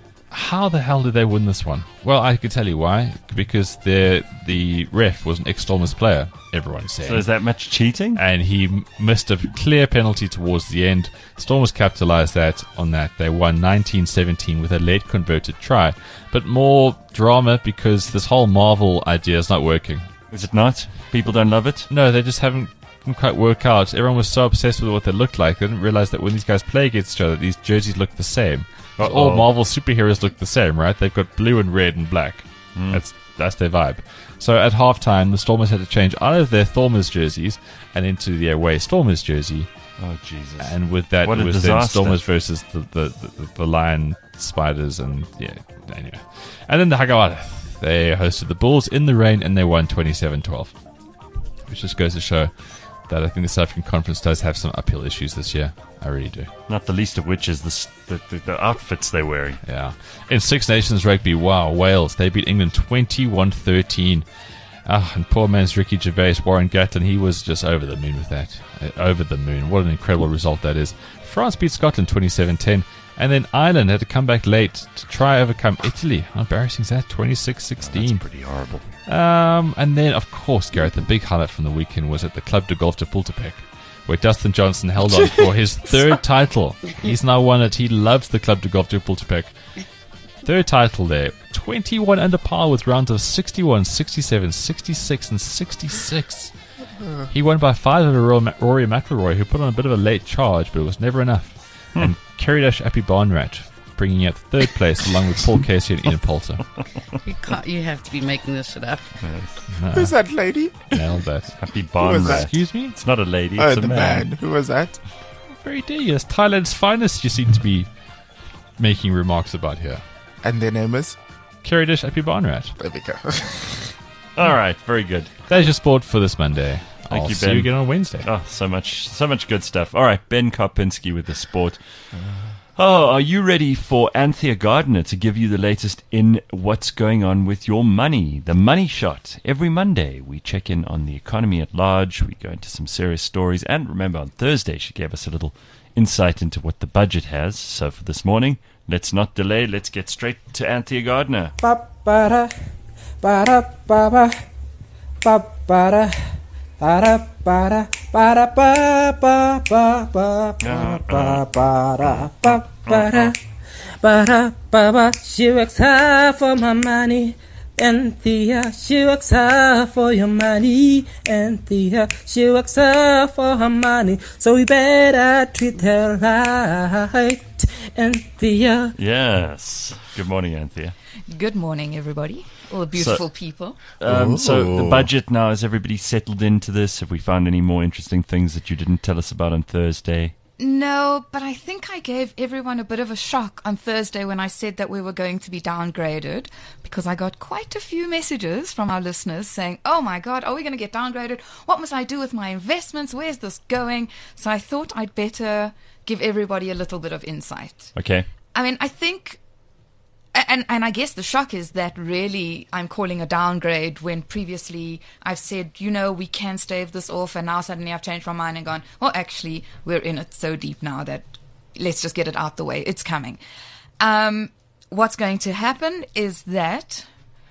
how the hell did they win this one? Well, I can tell you why. Because the the ref was an ex-Stormers player, everyone's saying. So is that much cheating? And he m- missed a clear penalty towards the end. Stormers capitalised that on that. They won nineteen seventeen with a late converted try. But more drama because this whole Marvel idea is not working. Is it not? People don't love it? No, they just haven't didn't quite work out. Everyone was so obsessed with what they looked like, they didn't realise that when these guys play against each other, these jerseys look the same. Uh-oh. All Marvel superheroes look the same, right? They've got blue and red and black. Mm. That's that's their vibe. So at halftime, the Stormers had to change out of their Stormers jerseys and into the away Stormers jersey. Oh, Jesus. And with that, What it a was then disaster. Stormers versus the, the, the, the Lion Spiders. And yeah, anyway. And then the Hagawada. They hosted the Bulls in the rain and they won twenty-seven twelve. Which just goes to show that I think the South African Conference does have some uphill issues this year. I really do. Not the least of which is the, s- the, the, the outfits they're wearing. Yeah. In Six Nations Rugby, wow, Wales, they beat England twenty-one thirteen. Ah, and poor man's Ricky Gervais, Warren Gatland, he was just over the moon with that. Uh, over the moon. What an incredible result that is. France beat Scotland twenty-seven ten, and then Ireland had to come back late to try overcome Italy. How embarrassing is that? twenty-six sixteen. That's pretty horrible. Um, and then, of course, Gareth, the big highlight from the weekend was at the Club de Golf de Pultepec, where Dustin Johnson held on for his third title. He's now won it. He loves the Club de Golf de Pultepec. Third title there. twenty-one under par with rounds of sixty-one, sixty-seven, sixty-six, and sixty-six. He won by five over Rory McIlroy, who put on a bit of a late charge, but it was never enough. Hmm. And Kerry-Dash Api-Barnrat bringing out third place along with Paul Casey and Ian Poulter. You can't. You have to be making this shit up. Nah, Who's that lady? nailed that. Happy was Barnrat. that? Excuse me? It's not a lady, Oh, it's a the man. man. Who was that? Very dear. Yes, Thailand's finest you seem to be making remarks about here. And their name is? Kerry-Dash Api-Barnrat. There we go. All right, very good. That is your sport for this Monday. Thank I'll you, see Ben. you again on Wednesday. Oh, so much, so much good stuff. All right, Ben Karpinski with the sport. Oh, are you ready for Anthea Gardner to give you the latest in what's going on with your money? The Money Shot. Every Monday, we check in on the economy at large. We go into some serious stories. And remember, on Thursday, she gave us a little insight into what the budget has. So for this morning, let's not delay. Let's get straight to Anthea Gardner. Ba-ba-da, ba-da-ba-ba, ba-ba-da, ba-da-ba-da, ba-da-ba-ba-ba-ba-ba-ba-da, ba-ba-da, ba-da-ba-ba. She works hard for my money, Anthea. She works hard for your money, Anthea. She works hard for her money, so we better treat her right, Anthea. Yes. Good morning, Anthea. Good morning, everybody. All the beautiful So- people. Um, so the Ooh. budget now, has everybody settled into this? Have we found any more interesting things that you didn't tell us about on Thursday? No, but I think I gave everyone a bit of a shock on Thursday when I said that we were going to be downgraded, because I got quite a few messages from our listeners saying, oh my God, are we going to get downgraded? What must I do with my investments? Where's this going? So I thought I'd better give everybody a little bit of insight. Okay. I mean, I think, and and I guess the shock is that really I'm calling a downgrade when previously I've said, you know, we can stave this off, and now suddenly I've changed my mind and gone, well, actually, we're in it so deep now that let's just get it out the way. It's coming. Um, what's going to happen is that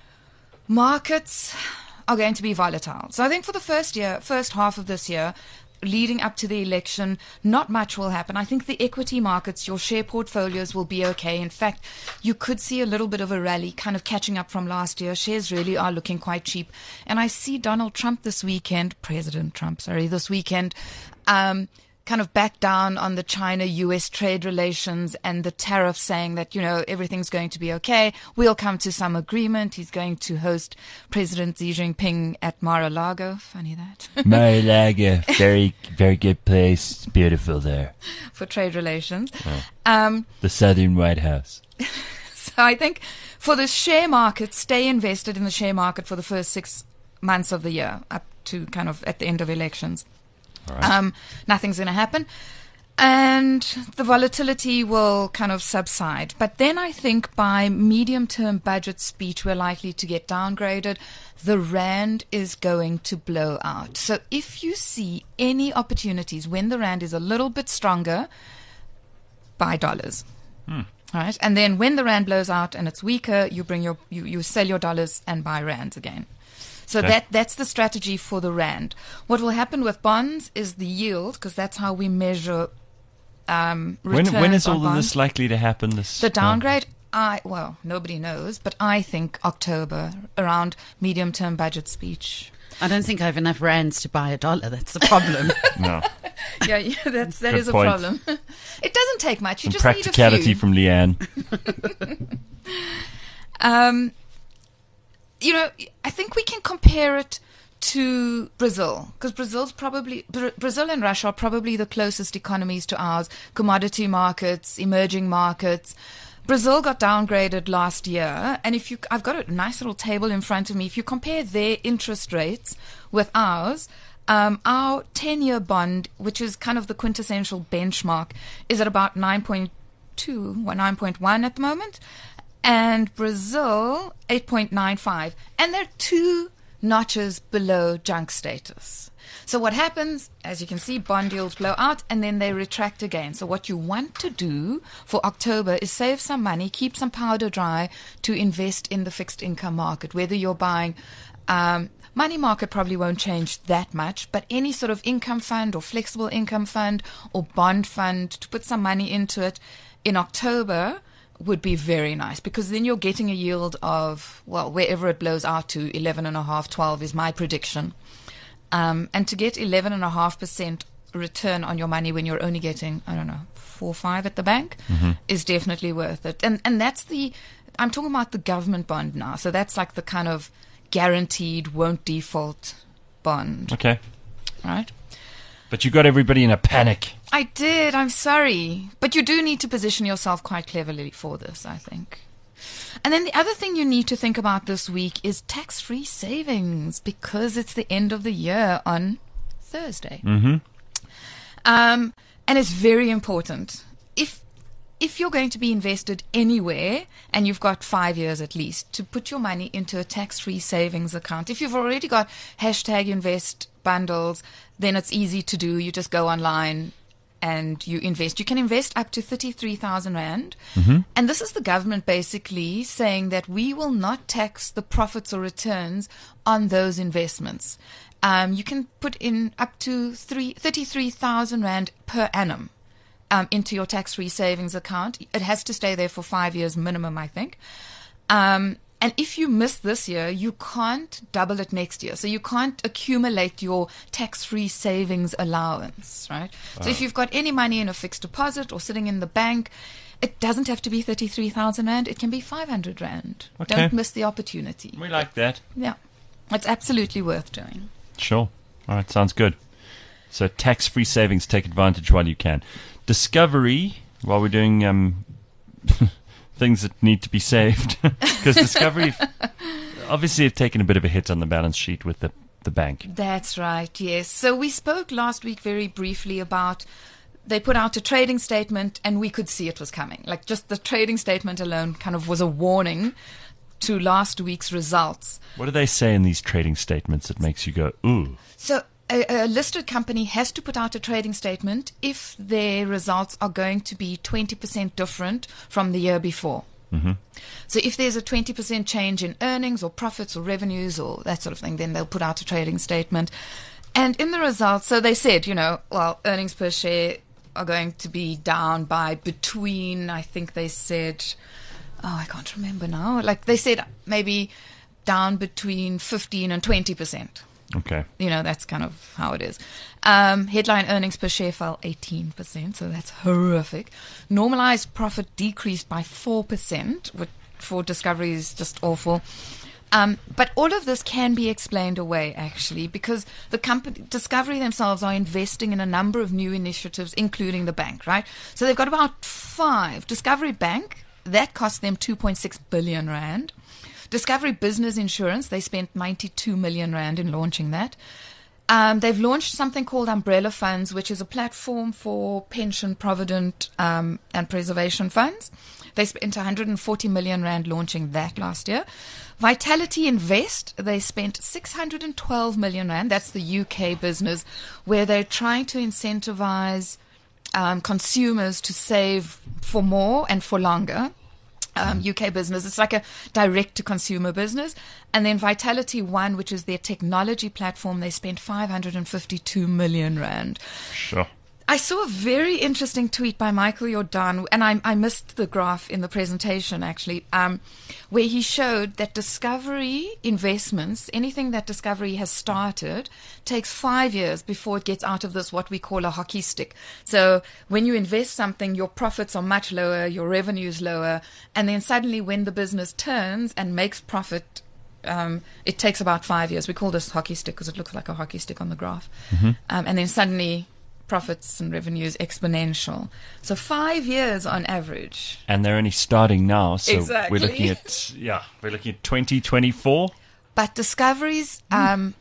markets are going to be volatile. So I think for the first year, first half of this year, leading up to the election, not much will happen. I think the equity markets, your share portfolios will be okay. In fact, you could see a little bit of a rally kind of catching up from last year. Shares really are looking quite cheap. And I see Donald Trump this weekend, President Trump, sorry, this weekend, um, kind of back down on the China-U S trade relations and the tariffs, saying that, you know, everything's going to be okay. We'll come to some agreement. He's going to host President Xi Jinping at Mar-a-Lago. Funny that. Mar-a-Lago, very, very good place. It's beautiful there. For trade relations. Um, The Southern White House. so I think for the share market, stay invested in the share market for the first six months of the year, up to kind of at the end of elections. All right. Um, nothing's going to happen. And the volatility will kind of subside. But then I think by medium-term budget speech, we're likely to get downgraded. The rand is going to blow out. So if you see any opportunities when the rand is a little bit stronger, buy dollars. Hmm. All right. And then when the rand blows out and it's weaker, you bring your you, you sell your dollars and buy rands again. So Okay. that that's the strategy for the rand. What will happen with bonds is the yield, because that's how we measure um, returns When, when is on all of bonds. this likely to happen? This The downgrade, I well, nobody knows, but I think October, around medium-term budget speech. I don't think I have enough rands to buy a dollar. That's the problem. No. Yeah, yeah, that's that Good is a point. problem. It doesn't take much. You Some just need a practicality few. from Leanne. Um, you know, I think we can compare it to Brazil, because Brazil's probably Bra- Brazil and Russia are probably the closest economies to ours. Commodity markets, emerging markets. Brazil got downgraded last year, and if you, I've got a nice little table in front of me. If you compare their interest rates with ours, um, our ten-year bond, which is kind of the quintessential benchmark, is at about nine point two or nine point one at the moment, and Brazil eight point nine five, and they're two notches below junk status. So what happens, as you can see, bond yields blow out and then they retract again. So what you want to do for October is save some money, keep some powder dry to invest in the fixed income market, whether you're buying um, money market probably won't change that much, but any sort of income fund or flexible income fund or bond fund to put some money into it in October would be very nice, because then you're getting a yield of, well, wherever it blows out to, eleven and a half, twelve is my prediction. Um, and to get eleven and a half percent return on your money when you're only getting, I don't know, four or five at the bank mm-hmm. is definitely worth it. And, and that's the, I'm talking about the government bond now. So that's like the kind of guaranteed won't default bond. Okay. Right? But you got everybody in a panic. I did. I'm sorry. But you do need to position yourself quite cleverly for this, I think. And then the other thing you need to think about this week is tax-free savings, because it's the end of the year on Thursday. Mm-hmm. Um, and it's very important. If if you're going to be invested anywhere, and you've got five years at least, to put your money into a tax-free savings account. If you've already got hashtag invest bundles, then it's easy to do. You just go online and you invest. You can invest up to thirty-three thousand rand. Mm-hmm. And this is the government basically saying that we will not tax the profits or returns on those investments. Um, you can put in up to three, thirty-three thousand rand per annum um, into your tax-free savings account. It has to stay there for five years minimum, I think. Um, And if you miss this year, you can't double it next year. So you can't accumulate your tax-free savings allowance, right? Wow. So if you've got any money in a fixed deposit or sitting in the bank, it doesn't have to be thirty-three thousand rand. It can be five hundred rand. Okay. Don't miss the opportunity. We like that. Yeah. It's absolutely worth doing. Sure. All right. Sounds good. So tax-free savings, take advantage while you can. Discovery, while we're doing... Um, things that need to be saved, because Discovery obviously have taken a bit of a hit on the balance sheet with the, the bank. That's right, yes. So we spoke last week very briefly about, they put out a trading statement and we could see it was coming. Like just the trading statement alone kind of was a warning to last week's results. What do they say in these trading statements that makes you go, ooh? So a, a listed company has to put out a trading statement if their results are going to be twenty percent different from the year before. Mm-hmm. So if there's a twenty percent change in earnings or profits or revenues or that sort of thing, then they'll put out a trading statement. And in the results, so they said, you know, well, earnings per share are going to be down by between, I think they said, oh, I can't remember now. Like they said maybe down between fifteen and twenty percent. Okay. You know, that's kind of how it is. Um, headline earnings per share fell eighteen percent, so that's horrific. Normalized profit decreased by four percent, which for Discovery is just awful. Um, but all of this can be explained away, actually, because the company, Discovery themselves are investing in a number of new initiatives, including the bank, right? So they've got about five. Discovery Bank, that cost them two point six billion rand. Discovery Business Insurance, they spent ninety-two million rand in launching that. Um, they've launched something called Umbrella Funds, which is a platform for pension, provident, um, and preservation funds. They spent one hundred forty million rand launching that last year. Vitality Invest, they spent six hundred twelve million rand. That's the U K business, where they're trying to incentivize um, consumers to save for more and for longer. Um, U K business. It's like a direct-to-consumer business. And then Vitality One, which is their technology platform, they spent five hundred fifty-two million rand. Sure. I saw a very interesting tweet by Michael Jordan, and I, I missed the graph in the presentation, actually, um, where he showed that Discovery investments, anything that Discovery has started, takes five years before it gets out of this, what we call a hockey stick. So when you invest something, your profits are much lower, your revenue's lower, and then suddenly when the business turns and makes profit, um, it takes about five years. We call this hockey stick because it looks like a hockey stick on the graph. Mm-hmm. Um, and then suddenly profits and revenues exponential. So five years on average. And they're only starting now, so exactly. we're looking at yeah, we're looking at twenty twenty-four. But Discovery's mm. um,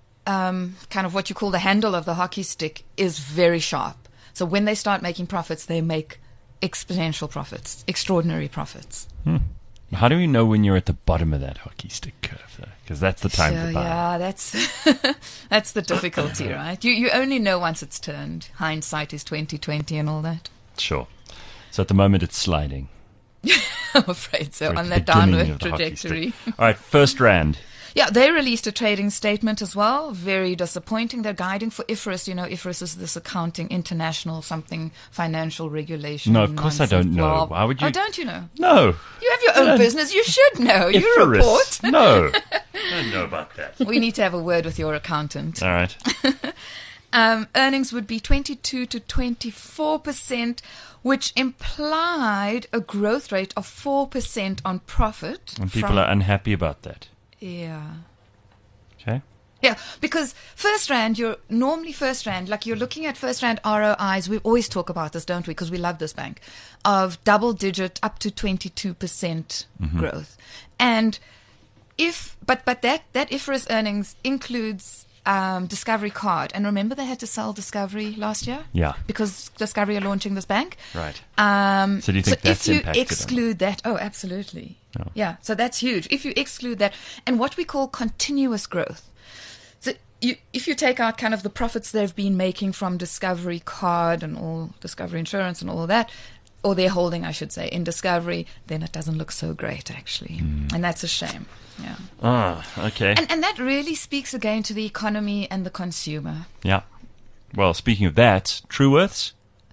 um, kind of what you call the handle of the hockey stick is very sharp. So when they start making profits, they make exponential profits, extraordinary profits. Hmm. How do we know when you're at the bottom of that hockey stick curve, though? Because that's the time So, to buy. yeah, that's that's the difficulty, right? You you only know once it's turned. Hindsight is twenty twenty and all that. Sure. So at the moment, it's sliding. I'm afraid so, We're at on the that beginning downward of the hockey stick. trajectory. All right, first rand. Yeah, they released a trading statement as well. Very disappointing. They're guiding for I F R S. You know, I F R S is this accounting, international something, financial regulation. No, of course I nonsense, don't know. blah. Why would you- Oh, don't you know? No. You have your own don't- business. You should know. You Icarus. report. No. I don't know about that. We need to have a word with your accountant. All right. Um, earnings would be twenty-two to twenty-four percent, which implied a growth rate of four percent on profit. And people from- are unhappy about that. Yeah. Okay. Yeah, because first rand, you're normally first rand, like you're looking at first rand R O Is. We always talk about this, don't we? Because we love this bank, of double digit up to twenty-two percent growth. And if, but, but that, that I F R S earnings includes um, Discovery Card. And remember they had to sell Discovery last year? Yeah. Because Discovery are launching this bank. Right. Um, So do you think so that's if you impacted on it? exclude that, oh, absolutely. Oh. Yeah, so that's huge. If you exclude that, and what we call continuous growth. So you, if you take out kind of the profits they've been making from Discovery Card and all Discovery Insurance and all that, or their holding, I should say, in Discovery, then it doesn't look so great, actually. Hmm. And that's a shame. Yeah. Ah, okay. And, and that really speaks again to the economy and the consumer. Yeah. Well, speaking of that, Truworths?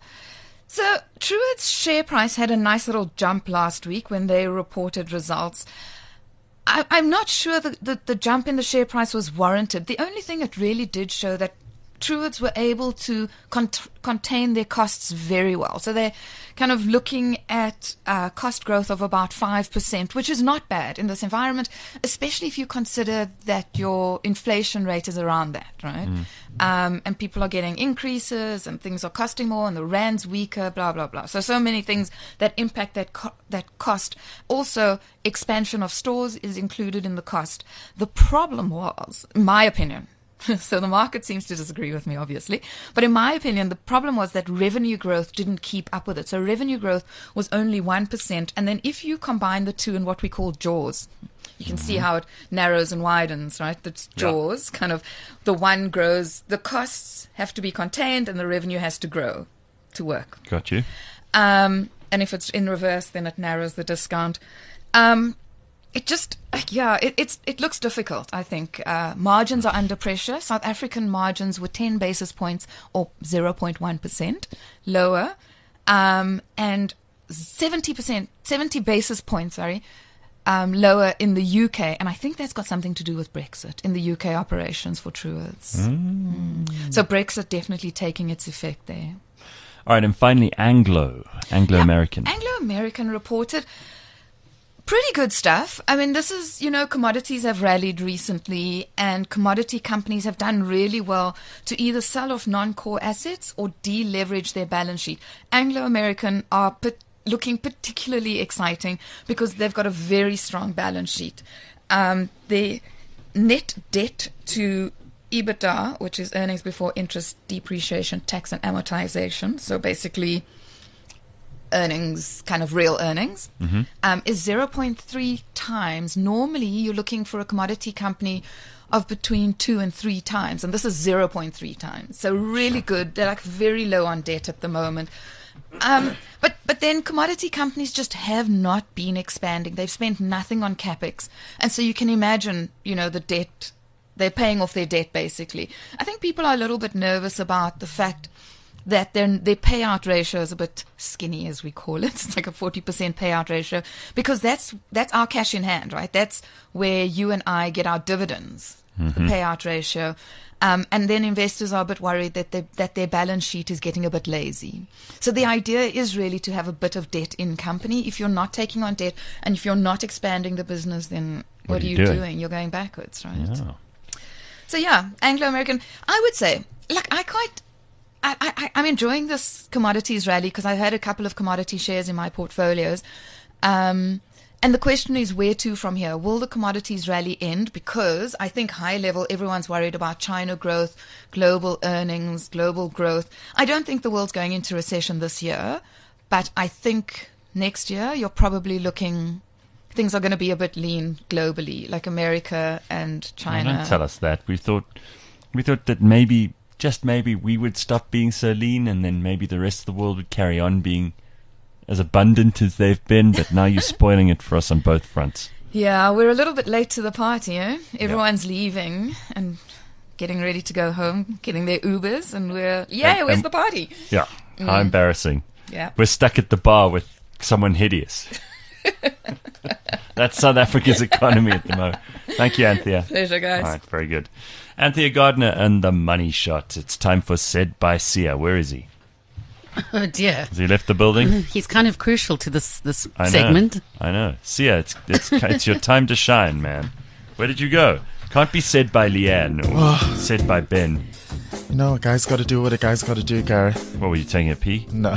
So Truworths' share price had a nice little jump last week when they reported results. I, I'm not sure that the, the jump in the share price was warranted. The only thing it really did show that Truworths were able to cont- contain their costs very well. So they're kind of looking at uh, cost growth of about five percent, which is not bad in this environment, especially if you consider that your inflation rate is around that, right? Mm. Um, and people are getting increases and things are costing more and the rand's weaker, blah, blah, blah. So, so many things that impact that, co- that cost. Also, expansion of stores is included in the cost. The problem was, in my opinion, so the market seems to disagree with me, obviously. But in my opinion, the problem was that revenue growth didn't keep up with it. So revenue growth was only one percent. And then if you combine the two in what we call jaws, you can mm-hmm. see how it narrows and widens, right? That's jaws, yeah. Kind of the one grows, the costs have to be contained and the revenue has to grow to work. Got you. Um, and if it's in reverse, then it narrows the discount. Um, It just, yeah, it, it's it looks difficult, I think. Uh, margins are under pressure. South African margins were ten basis points or zero point one percent lower, um, and seventy percent, seventy basis points, sorry, um, lower in the U K. And I think that's got something to do with Brexit in the U K operations for Truworths. Mm. Mm. So Brexit definitely taking its effect there. All right, and finally, Anglo, Anglo-American. Yeah, Anglo-American reported pretty good stuff. I mean, this is, you know, commodities have rallied recently and commodity companies have done really well to either sell off non-core assets or deleverage their balance sheet. Anglo-American are put, looking particularly exciting because they've got a very strong balance sheet. Um, their net debt to EBITDA, which is earnings before interest, depreciation, tax and amortization, so basically earnings, kind of real earnings, mm-hmm. um, is zero point three times. Normally, you're looking for a commodity company of between two and three times, and this is zero point three times. So really good. They're like very low on debt at the moment. Um, but but then commodity companies just have not been expanding. They've spent nothing on capex, and so you can imagine, you know, the debt. They're paying off their debt basically. I think people are a little bit nervous about the fact that their their payout ratio is a bit skinny, as we call it. It's like a forty percent payout ratio, because that's that's our cash in hand, right? That's where you and I get our dividends, mm-hmm. the payout ratio. Um, and then investors are a bit worried that they, that their balance sheet is getting a bit lazy. So the idea is really to have a bit of debt in company. If you're not taking on debt and if you're not expanding the business, then what, what are you doing? doing? You're going backwards, right? Yeah. So yeah, Anglo-American, I would say, like I quite... I, I, I'm enjoying this commodities rally because I've had a couple of commodity shares in my portfolios. Um, and the question is where to from here? Will the commodities rally end? Because I think high level, everyone's worried about China growth, global earnings, global growth. I don't think the world's going into recession this year, but I think next year you're probably looking things are going to be a bit lean globally, like America and Oh, China. don't tell us that. We thought, we thought that maybe, just maybe, we would stop being so lean, and then maybe the rest of the world would carry on being as abundant as they've been. But now you're spoiling it for us on both fronts. Yeah, we're a little bit late to the party, eh? Everyone's leaving and getting ready to go home, getting their Ubers, and we're, yeah, And- where's and- the party? Yeah, how embarrassing. Yeah. We're stuck at the bar with someone hideous. That's South Africa's economy at the moment. Thank you, Anthea. Pleasure, guys. All right, very good. Anthea Gardner and the Money Shot. It's time for Said by Sia. Where is he? Oh dear. Has he left the building? He's kind of crucial to this this I know. segment. I know. Sia, it's, it's, it's your time to shine, man. Where did you go? Can't be said by Leanne or said by Ben. You know, a guy's got to do what a guy's got to do, Gary. What, were you taking a pee? No,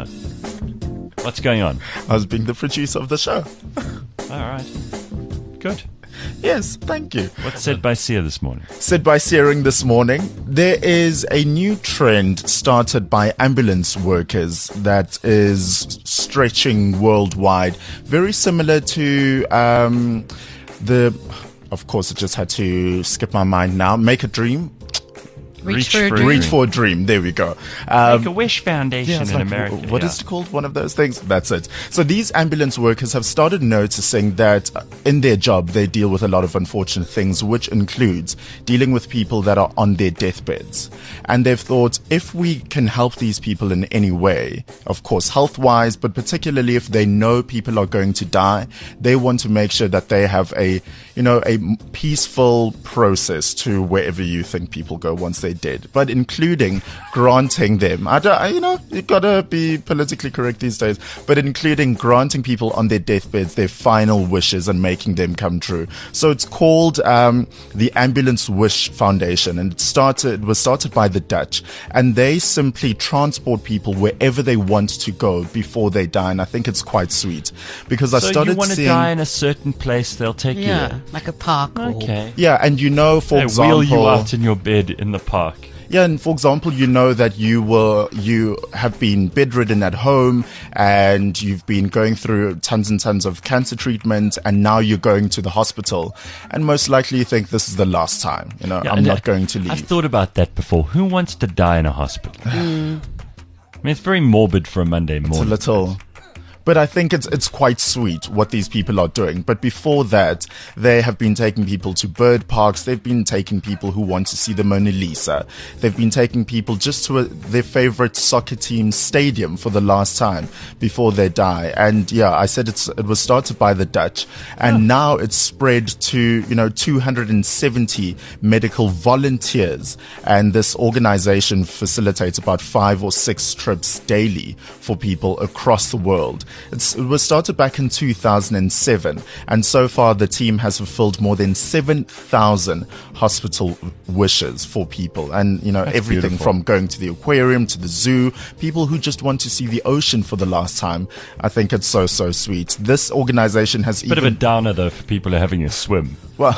What's going on? I was being the producer of the show. All right. Good. Yes, thank you. What's said by Sia this morning? Said by Searing this morning, there is a new trend started by ambulance workers that is stretching worldwide. Very similar to um, the, of course, it just had to skip my mind now. Make a Dream. Reach, Reach for a for a dream. Reach for a Dream. There we go. Um, Make a Wish Foundation Yeah, it's in like, America. wh- What yeah. is it called? One of those things? That's it. So these ambulance workers have started noticing that uh, in their job, they deal with a lot of unfortunate things, which includes dealing with people that are on their deathbeds. And they've thought, if we can help these people in any way, of course, health-wise, but particularly if they know people are going to die, they want to make sure that they have a, you know, a m- peaceful process to wherever you think people go once they're dead. But including granting them, I don't, I- you know, you gotta be politically correct these days, but including granting people on their deathbeds their final wishes and making them come true. So it's called um, the Ambulance Wish Foundation, and it started, it was started by the Dutch, and they simply transport people wherever they want to go before they die, and I think it's quite sweet because I So started you want to seeing, die in a certain place, they'll take you Yeah, there. like a park. Or, Okay. yeah, and you know, for They example, wheel you out in your bed in the park. Yeah, and for example, you know that you were you have been bedridden at home and you've been going through tons and tons of cancer treatment, and now you're going to the hospital, and most likely you think this is the last time. You know, Yeah, I'm and not I- going to leave. I've thought about that before. Who wants to die in a hospital? I mean, it's very morbid for a Monday It's a morning. little. But I think it's it's quite sweet what these people are doing. But before that, they have been taking people to bird parks. They've been taking people who want to see the Mona Lisa. They've been taking people just to a, their favorite soccer team stadium for the last time before they die. And yeah, I said it's it was started by the Dutch, and now it's spread to, you know, two hundred seventy medical volunteers. And this organization facilitates about five or six trips daily for people across the world. It's, it was started back in two thousand seven, and so far the team has fulfilled more than seven thousand hospital wishes for people. And, you know, That's everything beautiful. from going to the aquarium to the zoo, people who just want to see the ocean for the last time. I think it's so, so sweet. This organization has Bit of a even... downer, though, for people who are having a swim. well,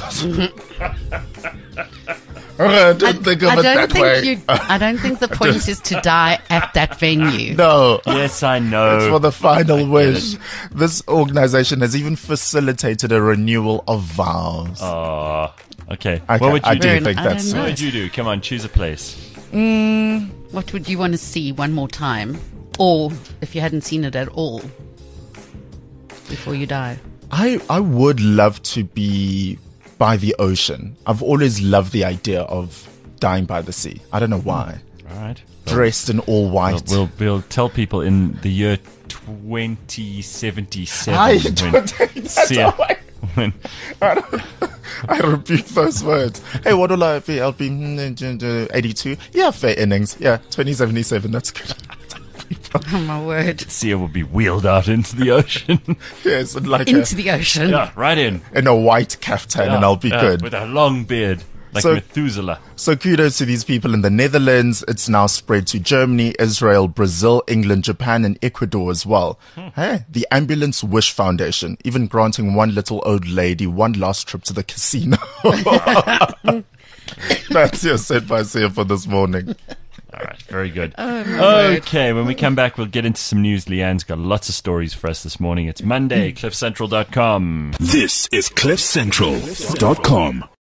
I didn't think of I it don't that think way. you. I don't think the point is to die at that venue. No. Yes, I know. It's for the final get wish. This organization has even facilitated a renewal of vows. Oh, okay. I, What would you I do? do Very- think I that's don't What know. would you do? Come on, choose a place. What would you want to see one more time, or if you hadn't seen it at all before you die? I, I would love to be by the ocean. I've always loved the idea of dying by the sea. I don't know why. All right. Dressed in all We'll, white. we'll, we'll tell people in the year twenty seventy-seven. I when, don't think that's Sia- how I, when I, don't- I repeat those words. Hey, what will I be? I'll be mm, eighty-two. Yeah, fair innings. Yeah, twenty seventy-seven. That's good. Oh my word! Sia will be wheeled out into the ocean. Yes, and like Into a, the ocean. yeah, right in. in a white caftan, and Yeah, I'll be yeah, good. With a long beard, like So- Methuselah. So kudos to these people in the Netherlands. It's now spread to Germany, Israel, Brazil, England, Japan, and Ecuador as well. Hey, the Ambulance Wish Foundation, even granting one little old lady one last trip to the casino. That's your set by Sia for this morning. All right. Very good. Oh, my word. Okay, when we come back, we'll get into some news. Leanne's got lots of stories for us this morning. It's Monday, cliff central dot com. This is cliff central dot com.